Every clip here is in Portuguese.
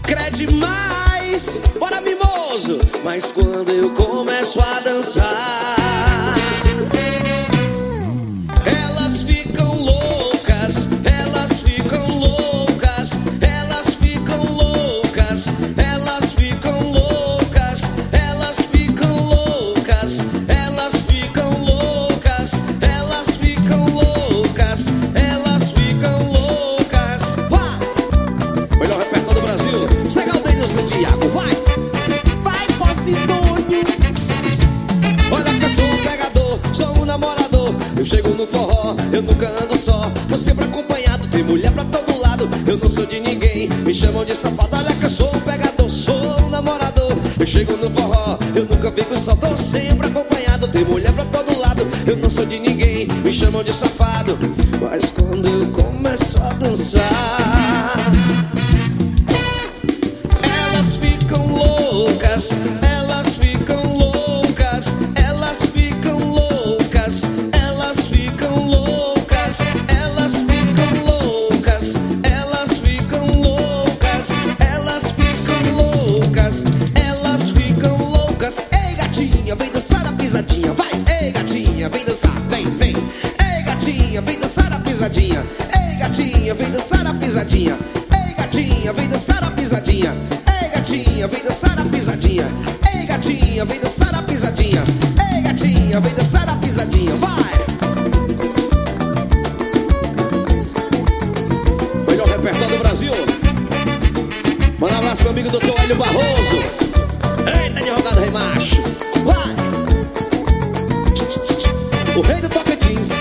crede mais, bora mimoso. Mas quando eu começo a dançar, elas ficam loucas, elas ficam loucas, elas ficam loucas, elas ficam loucas, elas ficam loucas, elas ficam loucas, elas ficam loucas, elas ficam loucas. Vai! Melhor repertório do Brasil, Cega Aldeia Santiago, vai! Vai, Posidônio! Olha que eu sou um pegador, sou um namorador. Eu chego no forró, eu nunca ando só, tô sempre acompanhado, tem mulher pra todo lado. Eu não sou de ninguém, me chamam de safado. Olha que eu sou um pegador, sou um namorador. Eu chego no forró, eu nunca fico só, tô sempre acompanhado, tem mulher pra todo lado. Eu não sou de ninguém, me chamam de safado. Mas quando eu começo a dançar, elas ficam loucas, elas ficam loucas, elas ficam loucas, elas ficam loucas, elas ficam loucas, elas ficam loucas, elas ficam loucas, elas ficam loucas. Ei, gatinha, vem dançar a pisadinha, vai. Ei, gatinha, vem dançar, vem, vem. Ei, gatinha, vem dançar a pisadinha. Ei, gatinha, vem dançar a pisadinha. Ei, gatinha, vem dançar a pisadinha. Ei, gatinha, vem dançar a pisadinha. Ei, gatinha, vem dançar a pisadinha. Ei, gatinha, vem dançar a pisadinha, vai! Melhor repertório do Brasil. Manda um abraço pro amigo Dr. Hélio Barroso. Eita, advogado rei macho, vai! O rei do Tocantins.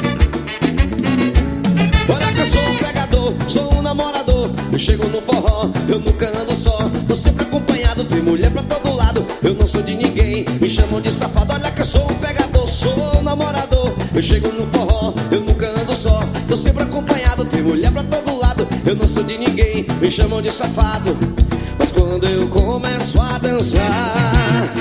Olha que eu sou um pegador, sou um namorador. Eu chego no forró, eu nunca ando só, tô sempre acompanhado, tem mulher pra todo lado. Eu não sou de ninguém, me chamam de safado. Olha que eu sou um pegador, sou um namorador. Eu chego no forró, eu nunca ando só, tô sempre acompanhado, tem mulher pra todo lado. Eu não sou de ninguém, me chamam de safado. Mas quando eu começo a dançar,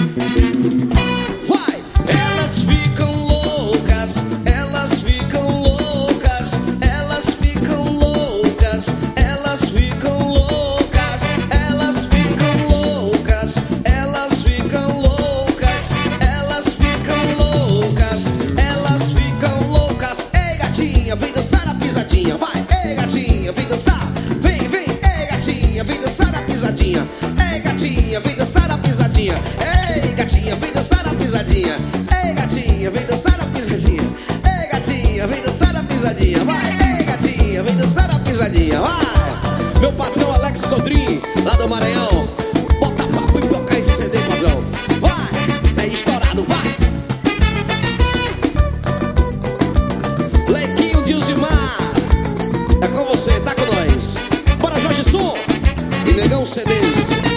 vai! Elas ficam loucas, elas ficam loucas, elas ficam loucas, elas ficam loucas, elas ficam loucas, elas ficam loucas, elas ficam loucas, elas ficam loucas. Ei, gatinha, vem dançar a pisadinha, vai. Ei, gatinha, vem dançar, vem, vem. Ei, gatinha, vem dançar a pisadinha. Ei, gatinha, vem dançar a pisadinha. Ei, gatinha, vem dançar a pisadinha. Ei, gatinha, vem dançar a pisadinha. Ei, gatinha, vem dançar a pisadinha, vai. Ei, gatinha, vem dançar a pisadinha, vai. Meu patrão Alex Codrim, lá do Maranhão, bota pra pipocar esse CD, patrão. Vai, é estourado, vai. Lequinho de Uzimar, é com você, tá com nós. Bora, Jorge Som e Negão CDs.